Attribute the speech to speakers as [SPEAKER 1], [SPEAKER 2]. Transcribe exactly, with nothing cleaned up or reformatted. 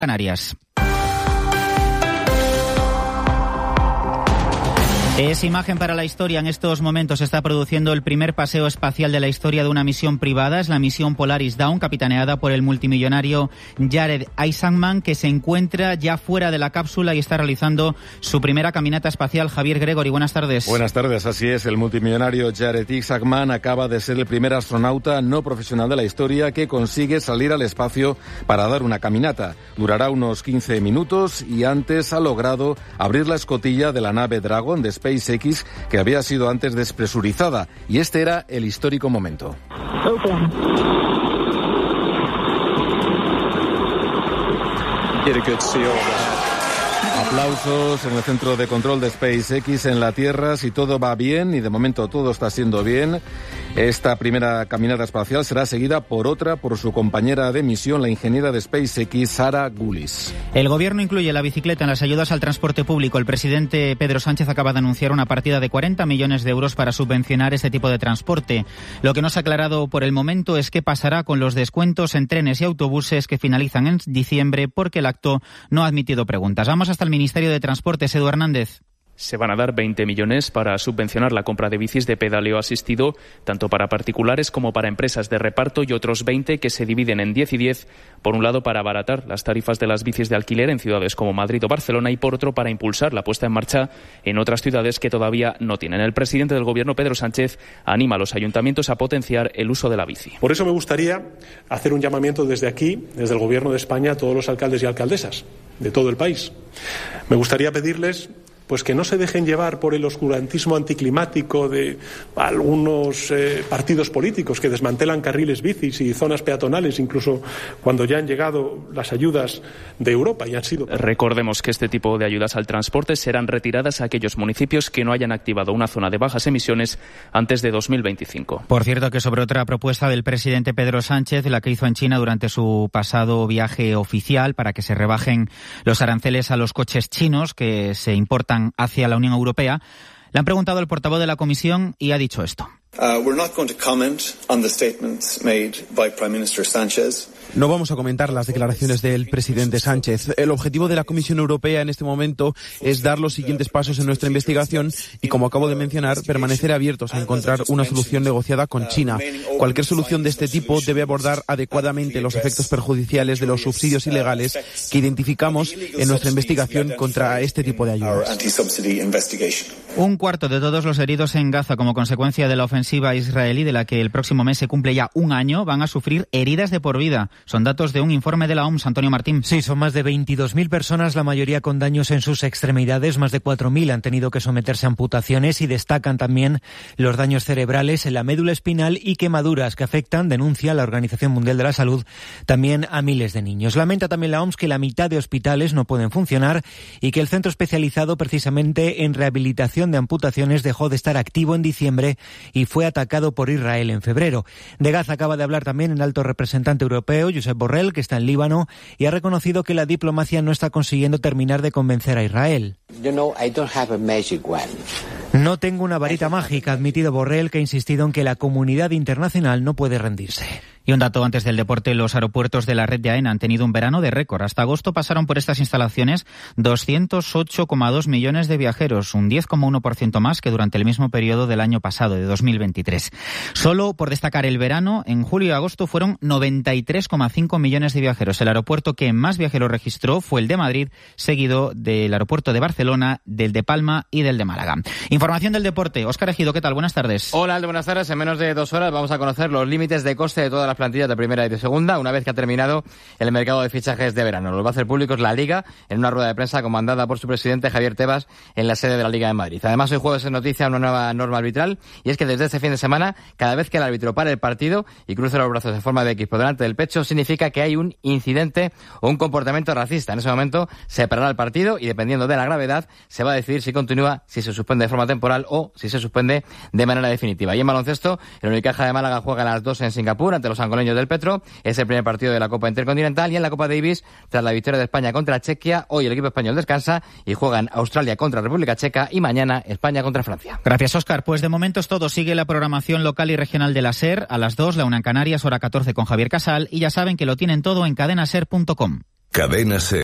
[SPEAKER 1] Canarias. Es imagen para la historia. En estos momentos se está produciendo el primer paseo espacial de la historia de una misión privada. Es la misión Polaris Dawn, capitaneada por el multimillonario Jared Isaacman, que se encuentra ya fuera de la cápsula y está realizando su primera caminata espacial. Javier Gregory, buenas tardes.
[SPEAKER 2] Buenas tardes, así es. El multimillonario Jared Isaacman acaba de ser el primer astronauta no profesional de la historia que consigue salir al espacio para dar una caminata. Durará unos quince minutos y antes ha logrado abrir la escotilla de la nave Dragon de SpaceX, que había sido antes despresurizada, y este era el histórico momento. Open. Get a good seal. Aplausos en el centro de control de SpaceX en la Tierra. Si todo va bien, y de momento todo está siendo bien, esta primera caminata espacial será seguida por otra por su compañera de misión, la ingeniera de SpaceX, Sarah Gullis.
[SPEAKER 1] El gobierno incluye la bicicleta en las ayudas al transporte público. El presidente Pedro Sánchez acaba de anunciar una partida de cuarenta millones de euros para subvencionar este tipo de transporte. Lo que no se ha aclarado por el momento es qué pasará con los descuentos en trenes y autobuses que finalizan en diciembre, porque el acto no ha admitido preguntas. Vamos hasta el Ministerio de Transportes, Edu Hernández.
[SPEAKER 3] Se van a dar veinte millones para subvencionar la compra de bicis de pedaleo asistido, tanto para particulares como para empresas de reparto, y otros veinte que se dividen en diez y diez, por un lado para abaratar las tarifas de las bicis de alquiler en ciudades como Madrid o Barcelona, y por otro para impulsar la puesta en marcha en otras ciudades que todavía no tienen. El presidente del Gobierno, Pedro Sánchez, anima a los ayuntamientos a potenciar el uso de la bici.
[SPEAKER 4] Por eso me gustaría hacer un llamamiento desde aquí, desde el Gobierno de España, a todos los alcaldes y alcaldesas de todo el país. Me gustaría pedirles pues que no se dejen llevar por el oscurantismo anticlimático de algunos eh, partidos políticos que desmantelan carriles bicis y zonas peatonales, incluso cuando ya han llegado las ayudas de Europa y han sido...
[SPEAKER 3] Recordemos que este tipo de ayudas al transporte serán retiradas a aquellos municipios que no hayan activado una zona de bajas emisiones antes de dos mil veinticinco.
[SPEAKER 1] Por cierto, que sobre otra propuesta del presidente Pedro Sánchez, la que hizo en China durante su pasado viaje oficial para que se rebajen los aranceles a los coches chinos que se importan hacia la Unión Europea, le han preguntado al portavoz de la Comisión y ha dicho esto.
[SPEAKER 5] Uh, we're not going to comment on the statements made by Prime Minister Sánchez.
[SPEAKER 6] No vamos a comentar las declaraciones del presidente Sánchez. El objetivo de la Comisión Europea en este momento es dar los siguientes pasos en nuestra investigación y, como acabo de mencionar, permanecer abiertos a encontrar una solución negociada con China. Cualquier solución de este tipo debe abordar adecuadamente los efectos perjudiciales de los subsidios ilegales que identificamos en nuestra investigación contra este tipo de ayudas.
[SPEAKER 1] Un cuarto de todos los heridos en Gaza como consecuencia de la ofensiva israelí, de la que el próximo mes se cumple ya un año, van a sufrir heridas de por vida. Son datos de un informe de la O M S, Antonio Martín.
[SPEAKER 7] Sí, son más de veintidós mil personas, la mayoría con daños en sus extremidades. Más de cuatro mil han tenido que someterse a amputaciones, y destacan también los daños cerebrales en la médula espinal y quemaduras que afectan, denuncia la Organización Mundial de la Salud, también a miles de niños. Lamenta también la O M S que la mitad de hospitales no pueden funcionar y que el centro especializado precisamente en rehabilitación de amputaciones dejó de estar activo en diciembre y fue atacado por Israel en febrero. De Gaza acaba de hablar también el alto representante europeo, Josep Borrell, que está en Líbano, y ha reconocido que la diplomacia no está consiguiendo terminar de convencer a Israel.
[SPEAKER 8] You know, I don't have a magic wand.
[SPEAKER 7] No tengo una varita mágica, ha admitido Borrell, que ha insistido en que la comunidad internacional no puede rendirse.
[SPEAKER 1] Y un dato antes del deporte: los aeropuertos de la red de AENA han tenido un verano de récord. Hasta agosto pasaron por estas instalaciones doscientos ocho coma dos millones de viajeros, un diez coma uno por ciento más que durante el mismo periodo del año pasado, de dos mil veintitrés. Solo por destacar el verano, en julio y agosto fueron noventa y tres coma cinco millones de viajeros. El aeropuerto que más viajeros registró fue el de Madrid, seguido del aeropuerto de Barcelona, del de Palma y del de Málaga. Información del deporte. Óscar Ejido, ¿qué tal? Buenas tardes.
[SPEAKER 9] Hola, Aldo, buenas tardes. En menos de dos horas vamos a conocer los límites de coste de todas las plantillas de primera y de segunda, una vez que ha terminado el mercado de fichajes de verano. Los va a hacer públicos la Liga en una rueda de prensa comandada por su presidente Javier Tebas en la sede de la Liga de Madrid. Además, hoy jueves es noticia una nueva norma arbitral, y es que desde este fin de semana, cada vez que el árbitro pare el partido y cruce los brazos en forma de X por delante del pecho, significa que hay un incidente o un comportamiento racista. En ese momento se parará el partido y, dependiendo de la gravedad, se va a decidir si continúa, si se suspende de forma temporal o si se suspende de manera definitiva. Y en baloncesto, el Unicaja de Málaga juega a las dos en Singapur ante los angoleños del Petro. Es el primer partido de la Copa Intercontinental, y en la Copa Davis, tras la victoria de España contra Chequia, hoy el equipo español descansa y juegan Australia contra República Checa y mañana España contra Francia.
[SPEAKER 1] Gracias, Óscar. Pues de momento es todo. Sigue la programación local y regional de la SER a las dos, la una en Canarias, hora catorce con Javier Casal, y ya saben que lo tienen todo en cadena ser punto com.
[SPEAKER 10] Cadena Ser.